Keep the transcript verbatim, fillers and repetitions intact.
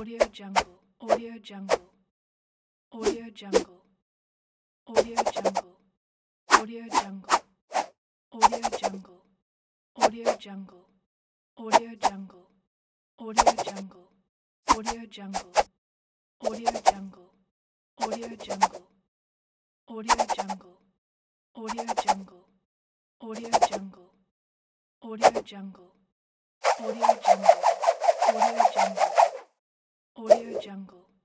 Audio Jungle, Audio Jungle, Audio Jungle, Audio Jungle, Audio Jungle, Audio Jungle, Audio Jungle, Audio Jungle, Audio Jungle, Audio Jungle, Audio Jungle, Audio Jungle, Audio Jungle, Audio Jungle, Audio Jungle, Audio Jungle, Audio Jungle, Audio Jungle, Audio Jungle.